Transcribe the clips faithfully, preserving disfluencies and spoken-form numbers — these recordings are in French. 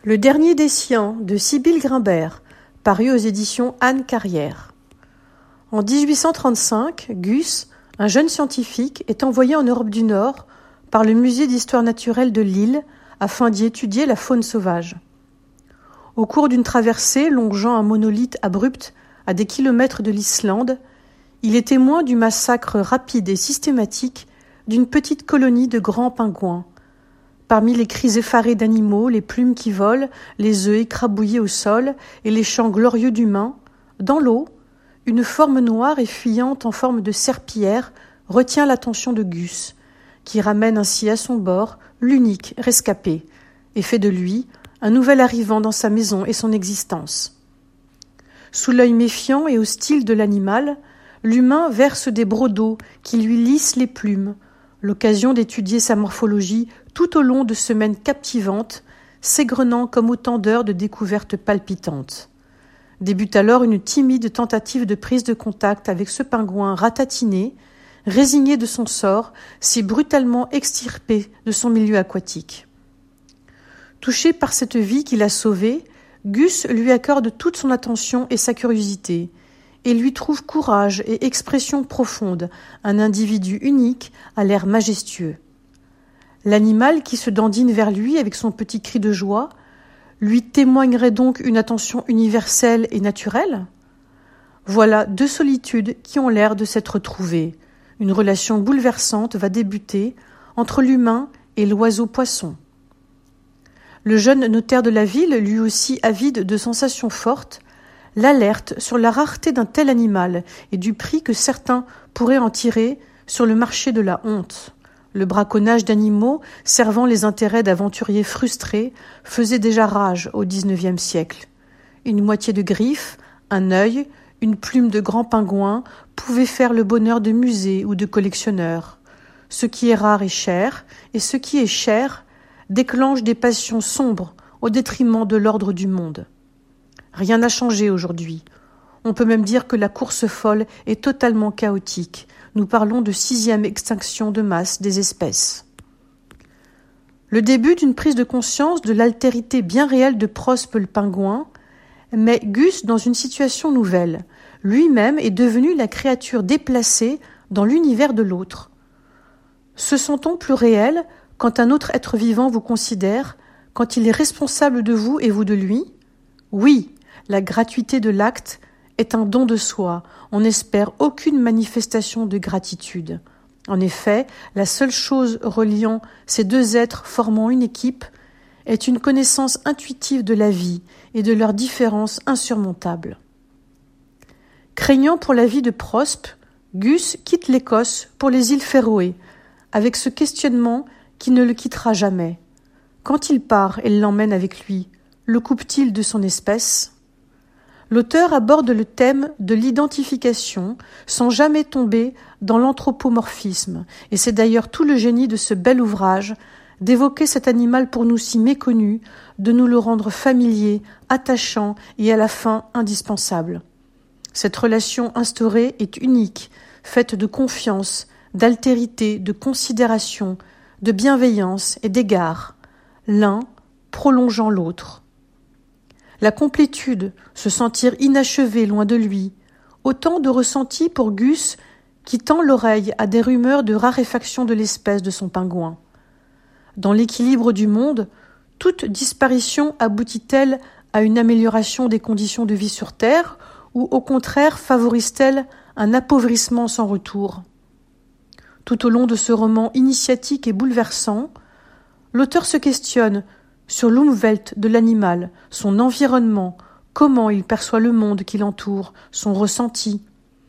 Le dernier des Siens de Sibylle Grimbert, paru aux éditions Anne Carrière. En dix-huit cent trente-cinq, Gus, un jeune scientifique, est envoyé en Europe du Nord par le Musée d'histoire naturelle de Lille afin d'y étudier la faune sauvage. Au cours d'une traversée longeant un monolithe abrupt à des kilomètres de l'Islande, il est témoin du massacre rapide et systématique d'une petite colonie de grands pingouins. Parmi les cris effarés d'animaux, les plumes qui volent, les œufs écrabouillés au sol et les chants glorieux d'humains, dans l'eau, une forme noire et fuyante en forme de serpillière retient l'attention de Gus, qui ramène ainsi à son bord l'unique rescapé et fait de lui un nouvel arrivant dans sa maison et son existence. Sous l'œil méfiant et hostile de l'animal, l'humain verse des brodeaux qui lui lissent les plumes, l'occasion d'étudier sa morphologie tout au long de semaines captivantes, s'égrenant comme autant d'heures de découvertes palpitantes. Débute alors une timide tentative de prise de contact avec ce pingouin ratatiné, résigné de son sort, si brutalement extirpé de son milieu aquatique. Touché par cette vie qu'il a sauvée, Gus lui accorde toute son attention et sa curiosité, et lui trouve courage et expression profonde, un individu unique à l'air majestueux. L'animal qui se dandine vers lui avec son petit cri de joie lui témoignerait donc une attention universelle et naturelle ? Voilà deux solitudes qui ont l'air de s'être trouvées. Une relation bouleversante va débuter entre l'humain et l'oiseau-poisson. Le jeune notaire de la ville, lui aussi avide de sensations fortes, l'alerte sur la rareté d'un tel animal et du prix que certains pourraient en tirer sur le marché de la honte. Le braconnage d'animaux servant les intérêts d'aventuriers frustrés faisait déjà rage au dix-neuvième siècle. Une moitié de griffe, un œil, une plume de grand pingouin pouvaient faire le bonheur de musées ou de collectionneurs. Ce qui est rare est cher, et ce qui est cher déclenche des passions sombres au détriment de l'ordre du monde. Rien n'a changé aujourd'hui. On peut même dire que la course folle est totalement chaotique. Nous parlons de sixième extinction de masse des espèces. Le début d'une prise de conscience de l'altérité bien réelle de Prospe le pingouin met Gus dans une situation nouvelle. Lui-même est devenu la créature déplacée dans l'univers de l'autre. Se sent-on plus réel quand un autre être vivant vous considère, quand il est responsable de vous et vous de lui ? Oui, la gratuité de l'acte est un don de soi. On n'espère aucune manifestation de gratitude. En effet, la seule chose reliant ces deux êtres formant une équipe est une connaissance intuitive de la vie et de leurs différences insurmontables. Craignant pour la vie de Prospe, Gus quitte l'Écosse pour les îles Féroé, avec ce questionnement qui ne le quittera jamais. Quand il part et l'emmène avec lui, le coupe-t-il de son espèce ? L'auteur aborde le thème de l'identification sans jamais tomber dans l'anthropomorphisme, et c'est d'ailleurs tout le génie de ce bel ouvrage d'évoquer cet animal pour nous si méconnu, de nous le rendre familier, attachant et à la fin indispensable. Cette relation instaurée est unique, faite de confiance, d'altérité, de considération, de bienveillance et d'égard, l'un prolongeant l'autre. La complétude, se sentir inachevé loin de lui, autant de ressentis pour Gus qui tend l'oreille à des rumeurs de raréfaction de l'espèce de son pingouin. Dans l'équilibre du monde, toute disparition aboutit-elle à une amélioration des conditions de vie sur Terre ou au contraire favorise-t-elle un appauvrissement sans retour ? Tout au long de ce roman initiatique et bouleversant, l'auteur se questionne sur l'Umwelt de l'animal, son environnement, comment il perçoit le monde qui l'entoure, son ressenti.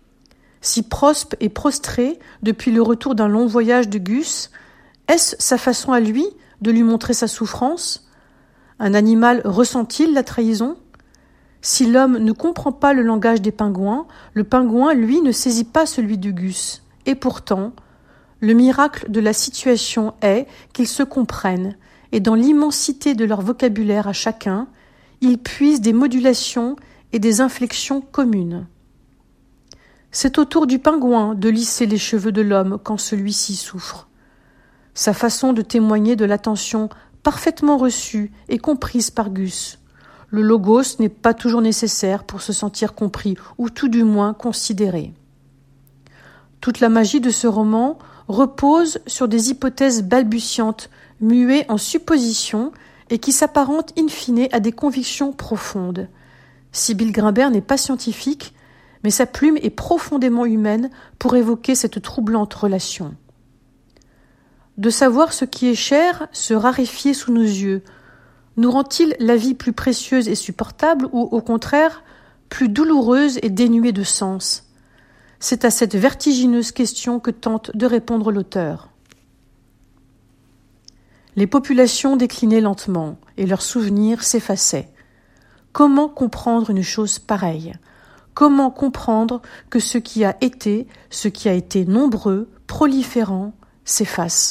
Si Prospe est prostré depuis le retour d'un long voyage de Gus, est-ce sa façon à lui de lui montrer sa souffrance ? Un animal ressent-il la trahison ? Si l'homme ne comprend pas le langage des pingouins, le pingouin, lui, ne saisit pas celui de Gus. Et pourtant, le miracle de la situation est qu'ils se comprennent, et dans l'immensité de leur vocabulaire à chacun, ils puisent des modulations et des inflexions communes. C'est au tour du pingouin de lisser les cheveux de l'homme quand celui-ci souffre. Sa façon de témoigner de l'attention parfaitement reçue et comprise par Gus. Le logos n'est pas toujours nécessaire pour se sentir compris, ou tout du moins considéré. Toute la magie de ce roman repose sur des hypothèses balbutiantes, muées en suppositions et qui s'apparentent in fine à des convictions profondes. Sibylle Grimbert n'est pas scientifique, mais sa plume est profondément humaine pour évoquer cette troublante relation. De savoir ce qui est cher se raréfier sous nos yeux, nous rend-il la vie plus précieuse et supportable ou, au contraire, plus douloureuse et dénuée de sens ? C'est à cette vertigineuse question que tente de répondre l'auteur. Les populations déclinaient lentement et leurs souvenirs s'effaçaient. Comment comprendre une chose pareille ? Comment comprendre que ce qui a été, ce qui a été nombreux, proliférant, s'efface ?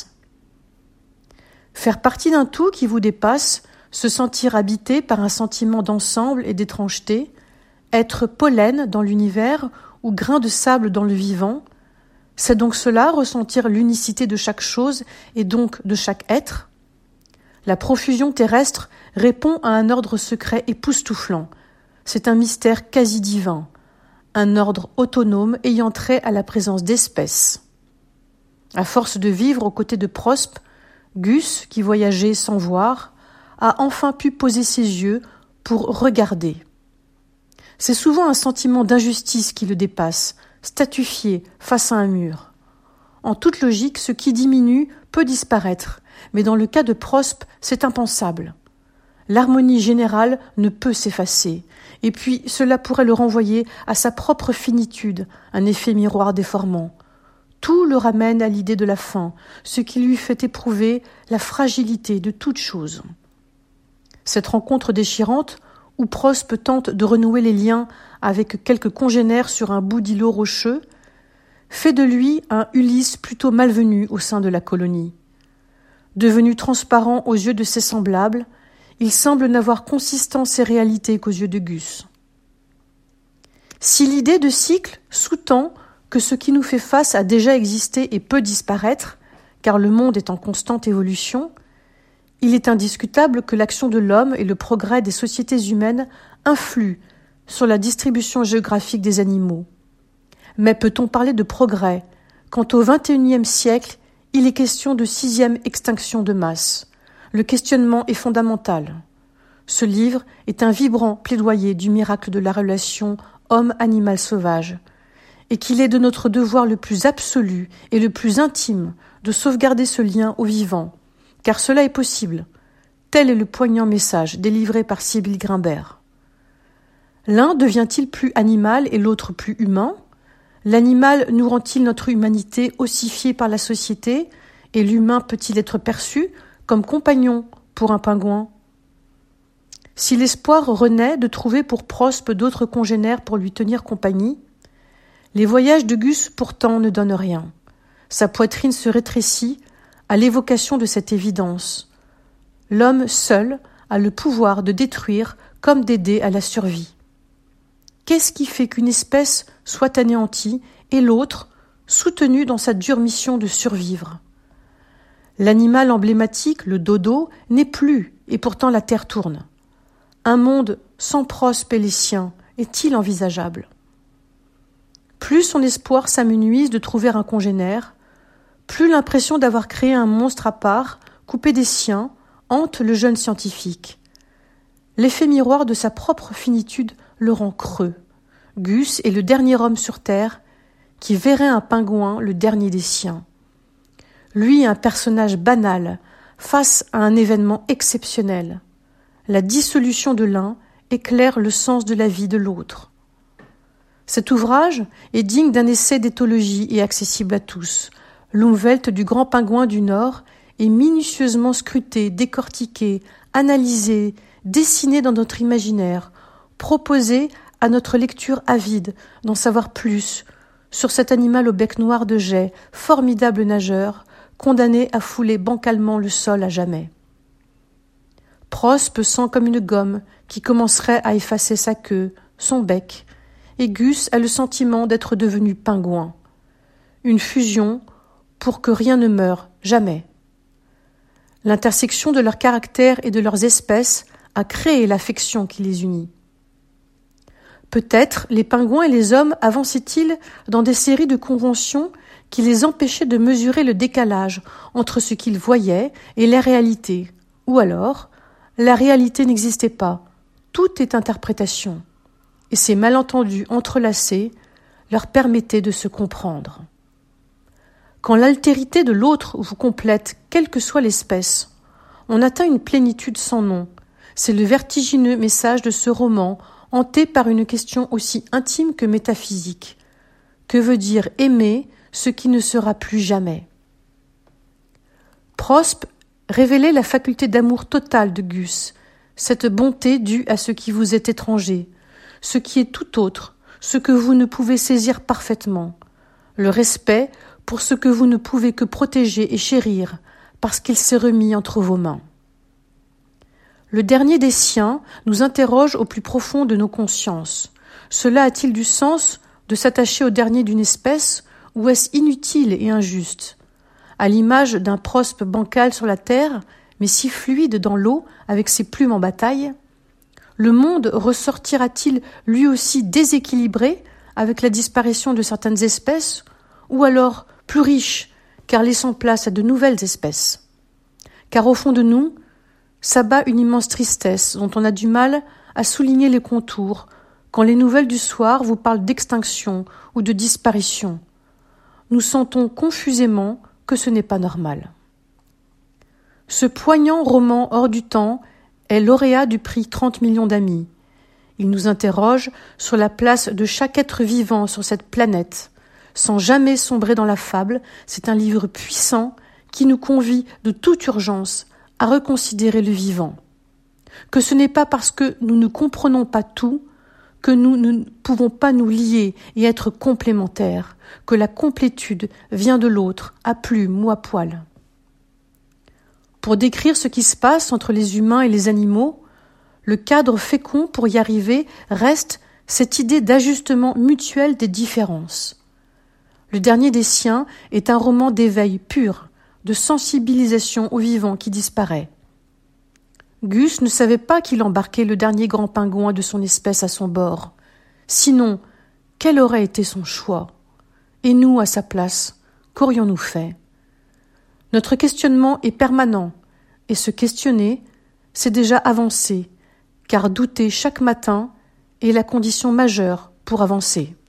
Faire partie d'un tout qui vous dépasse, se sentir habité par un sentiment d'ensemble et d'étrangeté, être pollen dans l'univers ou grain de sable dans le vivant, c'est donc cela, ressentir l'unicité de chaque chose et donc de chaque être ? La profusion terrestre répond à un ordre secret époustouflant. C'est un mystère quasi divin, un ordre autonome ayant trait à la présence d'espèces. À force de vivre aux côtés de Prospe, Gus, qui voyageait sans voir, a enfin pu poser ses yeux pour regarder. C'est souvent un sentiment d'injustice qui le dépasse, statufié face à un mur. En toute logique, ce qui diminue peut disparaître, mais dans le cas de Prospe, c'est impensable. L'harmonie générale ne peut s'effacer, et puis cela pourrait le renvoyer à sa propre finitude, un effet miroir déformant. Tout le ramène à l'idée de la fin, ce qui lui fait éprouver la fragilité de toute chose. Cette rencontre déchirante, où Prospe tente de renouer les liens avec quelques congénères sur un bout d'îlot rocheux, fait de lui un Ulysse plutôt malvenu au sein de la colonie. Devenu transparent aux yeux de ses semblables, il semble n'avoir consistance et réalité qu'aux yeux de Gus. Si l'idée de cycle sous-tend que ce qui nous fait face a déjà existé et peut disparaître, car le monde est en constante évolution, il est indiscutable que l'action de l'homme et le progrès des sociétés humaines influent sur la distribution géographique des animaux. Mais peut-on parler de progrès quand au vingt et unième siècle, il est question de sixième extinction de masse? Le questionnement est fondamental. Ce livre est un vibrant plaidoyer du miracle de la relation homme-animal sauvage, et qu'il est de notre devoir le plus absolu et le plus intime de sauvegarder ce lien au vivant, car cela est possible. Tel est le poignant message délivré par Sibylle Grimbert. L'un devient-il plus animal et l'autre plus humain ? L'animal nous rend-il notre humanité ossifiée par la société, et l'humain peut-il être perçu comme compagnon pour un pingouin ? Si l'espoir renaît de trouver pour Prospe d'autres congénères pour lui tenir compagnie, les voyages de Gus pourtant ne donnent rien. Sa poitrine se rétrécit à l'évocation de cette évidence. L'homme seul a le pouvoir de détruire comme d'aider à la survie. Qu'est-ce qui fait qu'une espèce soit anéantie et l'autre soutenue dans sa dure mission de survivre ? L'animal emblématique, le dodo, n'est plus, et pourtant la terre tourne. Un monde sans Prospe et les siens est-il envisageable ? Plus son espoir s'amenuise de trouver un congénère, plus l'impression d'avoir créé un monstre à part, coupé des siens, hante le jeune scientifique. L'effet miroir de sa propre finitude le rend creux. Gus est le dernier homme sur Terre qui verrait un pingouin le dernier des siens. Lui, un personnage banal, face à un événement exceptionnel. La dissolution de l'un éclaire le sens de la vie de l'autre. Cet ouvrage est digne d'un essai d'éthologie et accessible à tous. L'Umwelt du grand pingouin du Nord est minutieusement scruté, décortiqué, analysé, dessiné dans notre imaginaire, proposé à notre lecture avide d'en savoir plus sur cet animal au bec noir de jais, formidable nageur, condamné à fouler bancalement le sol à jamais. Prospe sent comme une gomme qui commencerait à effacer sa queue, son bec, et Gus a le sentiment d'être devenu pingouin. Une fusion pour que rien ne meure, jamais. L'intersection de leurs caractères et de leurs espèces a créé l'affection qui les unit. Peut-être les pingouins et les hommes avançaient-ils dans des séries de conventions qui les empêchaient de mesurer le décalage entre ce qu'ils voyaient et la réalité, ou alors la réalité n'existait pas, tout est interprétation, et ces malentendus entrelacés leur permettaient de se comprendre. Quand l'altérité de l'autre vous complète, quelle que soit l'espèce, on atteint une plénitude sans nom. C'est le vertigineux message de ce roman, hanté par une question aussi intime que métaphysique. Que veut dire aimer ce qui ne sera plus jamais? Prospe révélait la faculté d'amour total de Gus, cette bonté due à ce qui vous est étranger, ce qui est tout autre, ce que vous ne pouvez saisir parfaitement, le respect pour ce que vous ne pouvez que protéger et chérir, parce qu'il s'est remis entre vos mains. Le dernier des siens nous interroge au plus profond de nos consciences. Cela a-t-il du sens de s'attacher au dernier d'une espèce, ou est-ce inutile et injuste? À l'image d'un prospe bancal sur la terre, mais si fluide dans l'eau avec ses plumes en bataille, le monde ressortira-t-il lui aussi déséquilibré avec la disparition de certaines espèces, ou alors plus riche, car laissant place à de nouvelles espèces? Car au fond de nous, s'abat une immense tristesse dont on a du mal à souligner les contours quand les nouvelles du soir vous parlent d'extinction ou de disparition. Nous sentons confusément que ce n'est pas normal. Ce poignant roman hors du temps est lauréat du prix trente millions d'amis. Il nous interroge sur la place de chaque être vivant sur cette planète. Sans jamais sombrer dans la fable, c'est un livre puissant qui nous convie de toute urgence à reconsidérer le vivant. Que ce n'est pas parce que nous ne comprenons pas tout que nous ne pouvons pas nous lier et être complémentaires, que la complétude vient de l'autre, à plume ou à poil. Pour décrire ce qui se passe entre les humains et les animaux, le cadre fécond pour y arriver reste cette idée d'ajustement mutuel des différences. Le dernier des siens est un roman d'éveil pur, de sensibilisation au vivant qui disparaît. Gus ne savait pas qu'il embarquait le dernier grand pingouin de son espèce à son bord. Sinon, quel aurait été son choix? Et nous, à sa place, qu'aurions-nous fait? Notre questionnement est permanent, et se questionner, c'est déjà avancer, car douter chaque matin est la condition majeure pour avancer.